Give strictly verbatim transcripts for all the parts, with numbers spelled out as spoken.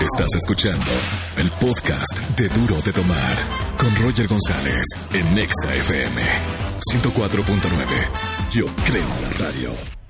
Estás escuchando el podcast de Duro de Tomar con Roger González en Nexa F M ciento cuatro punto nueve. Yo creo en la radio.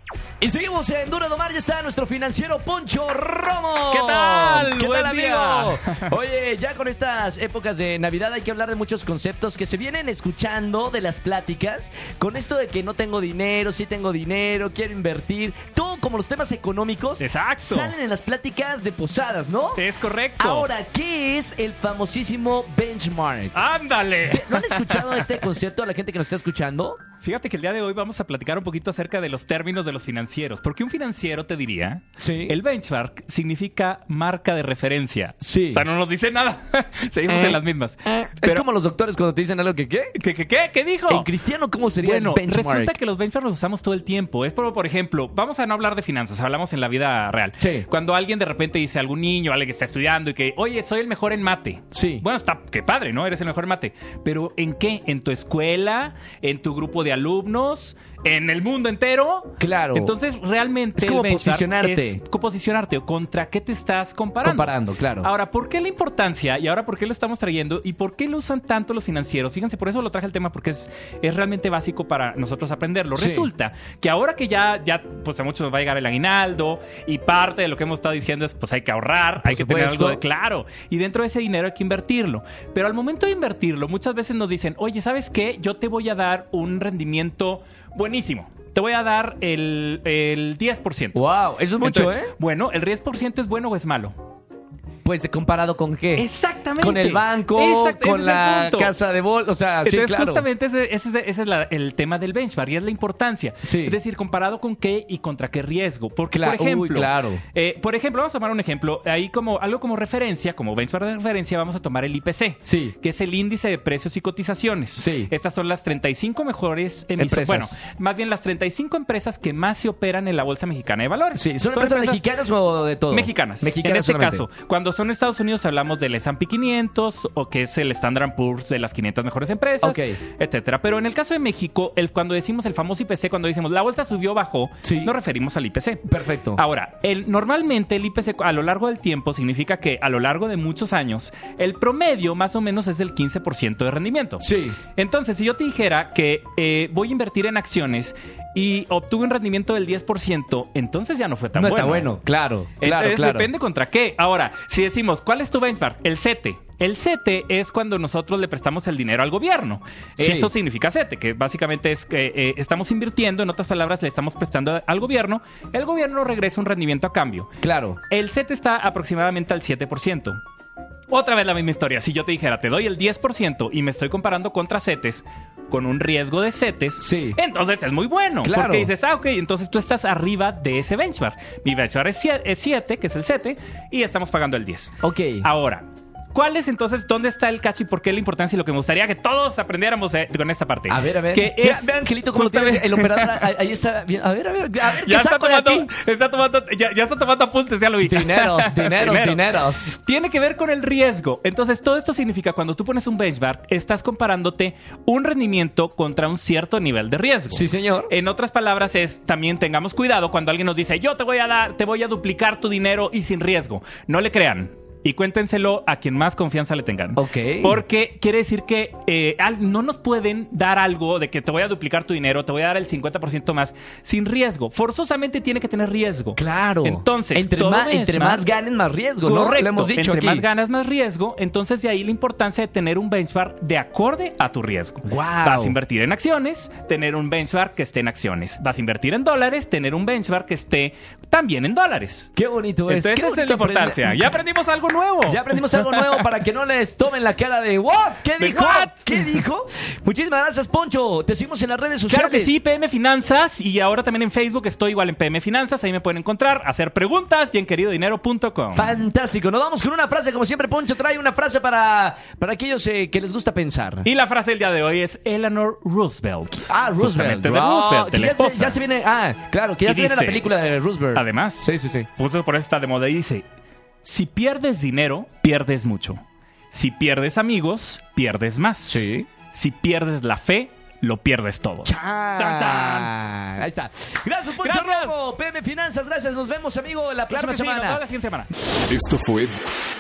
Y seguimos en Duro de Tomar, ya está nuestro financiero Poncho Romo. ¿Qué tal? ¿Qué Buen tal, día. amigo? Oye, ya con estas épocas de Navidad hay que hablar de muchos conceptos que se vienen escuchando de las pláticas. Con esto de que no tengo dinero, sí tengo dinero, quiero invertir. Todo como los temas económicos. Exacto. Salen en las pláticas de posadas, ¿no? Es correcto. Ahora, ¿qué es el famosísimo benchmark? ¡Ándale! ¿No han escuchado este concepto a la gente que nos está escuchando? Fíjate que el día de hoy vamos a platicar un poquito acerca de los términos de los financieros. Porque un financiero te diría, Sí. el benchmark significa marca de referencia. Sí. O sea, no nos dice nada. Seguimos Eh, en las mismas. Es Pero- como los doctores cuando te dicen algo que ¿qué? ¿Qué, qué, qué? ¿Qué dijo? En cristiano, ¿cómo sería Bueno, el benchmark? resulta que los benchmarks los usamos todo el tiempo. Es por, por ejemplo, vamos a no hablar de finanzas, hablamos en la vida real. Sí. Cuando alguien de repente dice a algún niño, alguien que está estudiando y que, oye, soy el mejor en mate. Sí. Bueno, está, qué padre, ¿no? Eres el mejor en mate. Pero ¿en qué? ¿En tu escuela? ¿En tu grupo de alumnos? ¿En el mundo entero? Claro. Entonces, realmente Es como el benchmark posicionarte. es co- posicionarte. ¿Contra qué te estás comparando? Comparando, claro. Ahora, ¿por qué la importancia? Y ahora, ¿por qué lo estamos trayendo? ¿Y por qué lo usan tanto los financieros? Fíjense, por eso lo traje el tema, porque es, es realmente básico para nosotros aprenderlo. Sí. Resulta que ahora que ya, ya, pues a muchos nos va a llegar el aguinaldo, y parte de lo que hemos estado diciendo es, pues hay que ahorrar, hay que tener supuesto. algo de claro. Y dentro de ese dinero hay que invertirlo. Pero al momento de invertirlo, muchas veces nos dicen, oye, ¿sabes qué? Yo te voy a dar un rendimiento buenísimo. Te voy a dar el, el diez por ciento. Wow, eso es mucho, Entonces, ¿eh? Bueno, ¿el diez por ciento es bueno o es malo? Pues comparado con qué. Exactamente. Con el banco, Exacto, con ese es el la punto. casa de bolsa, o sea, sí, Entonces, claro. justamente ese, ese es, ese es la- el tema del benchmark y es la importancia. Sí. Es decir, comparado con qué y contra qué riesgo. Porque, Cla- por ejemplo, uy, claro. eh, por ejemplo, vamos a tomar un ejemplo. Ahí como algo como referencia, como benchmark de referencia, vamos a tomar el I P C. Sí. Que es el índice de precios y cotizaciones. Sí. Estas son las treinta y cinco mejores emisoras. Bueno, Empresas. más bien las treinta y cinco empresas que más se operan en la Bolsa Mexicana de Valores. Sí, ¿son empresas mexicanas o de todo? Mexicanas. Mexicanas en este solamente. caso, cuando son Estados Unidos hablamos del S and P quinientos o que es el Standard and Poor's de las quinientas mejores empresas, Ok. etcétera. Pero en el caso de México, el, cuando decimos el famoso I P C, cuando decimos la bolsa subió, bajó, Sí. nos referimos al I P C. Perfecto. Ahora, el, normalmente el I P C a lo largo del tiempo significa que a lo largo de muchos años, el promedio más o menos es del quince por ciento de rendimiento. Sí. Entonces, si yo te dijera que eh, voy a invertir en acciones y obtuve un rendimiento del diez por ciento, entonces ya no fue tan No bueno. está bueno, claro, claro, Entonces claro. depende contra qué. Ahora, si decimos, ¿cuál es tu benchmark? El C E T E. El C E T E es cuando nosotros le prestamos el dinero al gobierno. Sí. Eso significa C E T E, que básicamente es que eh, estamos invirtiendo, en otras palabras, le estamos prestando al gobierno. El gobierno nos regresa un rendimiento a cambio. Claro. El C E T E está aproximadamente al siete por ciento. Otra vez la misma historia. Si yo te dijera, te doy el diez por ciento y me estoy comparando contra C E T Es con un riesgo de C E T Es, Sí. entonces es muy bueno. Claro. Porque dices, ah, ok, entonces tú estás arriba de ese benchmark. Mi benchmark es sie- es siete, que es el C E T E, y estamos pagando el diez. Ok. Ahora, ¿cuál es entonces, dónde está el catch y por qué la importancia y lo que me gustaría que todos aprendiéramos eh, con esta parte? A ver, a ver. Que Mira, es ve, Angelito, cómo justamente- tienes el operador. Ahí, ahí está. Bien. A ver, a ver. A ver, ¿qué Ya está, saco de tomando, aquí? está tomando, ya, ya está tomando apuntes, ya lo vi. Dineros, dineros, dineros. Tiene que ver con el riesgo. Entonces, todo esto significa cuando tú pones un benchmark, estás comparándote un rendimiento contra un cierto nivel de riesgo. Sí, señor. En otras palabras, es también tengamos cuidado cuando alguien nos dice, yo te voy a dar, te voy a duplicar tu dinero y sin riesgo. No le crean. Y cuéntenselo a quien más confianza le tengan. Ok. Porque quiere decir que eh, al- no nos pueden dar algo de que te voy a duplicar tu dinero, te voy a dar el cincuenta por ciento más sin riesgo. Forzosamente tiene que tener riesgo. Claro. Entonces, entre, todo más, entre benchmark- más ganes, más riesgo, ¿no? Correcto. Lo hemos dicho entre aquí. más ganas, más riesgo. Entonces, de ahí la importancia de tener un benchmark de acorde a tu riesgo. Guau. Vas a invertir en acciones, tener un benchmark que esté en acciones. Vas a invertir en dólares, tener un benchmark que esté también en dólares. Qué bonito es. Entonces, Qué esa es la bonito importancia. aprender. Ya aprendimos algo nuevo. Ya aprendimos algo nuevo para que no les tomen la cara de ¿what? ¿Qué ¿De dijo? what? ¿Qué dijo? Muchísimas gracias, Poncho. Te seguimos en las redes sociales. Claro que sí, P M Finanzas. Y ahora también en Facebook estoy igual en P M Finanzas. Ahí me pueden encontrar, hacer preguntas y en querido dinero punto com. Fantástico. Nos vamos con una frase, como siempre, Poncho trae una frase para, para aquellos eh, que les gusta pensar. Y la frase del día de hoy es Eleanor Roosevelt. Ah, Roosevelt. Justamente de Wow, Roosevelt, de que la ya, se, esposa. ya se viene. Ah, claro, que ya Y se viene la dice- película de Roosevelt. Además, Sí, sí, sí. justo por eso está de moda y dice, si pierdes dinero, pierdes mucho. Si pierdes amigos, pierdes más. Sí. Si pierdes la fe, lo pierdes todo. Chan. Chan, chan. Ahí está. Gracias, Poncho Gracias. Romo. P M Finanzas, gracias. Nos vemos, amigo, la Claro próxima que sí, nos semana. vemos la siguiente semana. Esto fue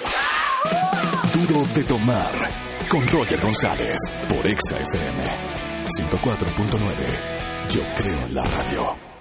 Duro de Tomar con Roger González por Exa F M ciento cuatro punto nueve. Yo creo en la radio.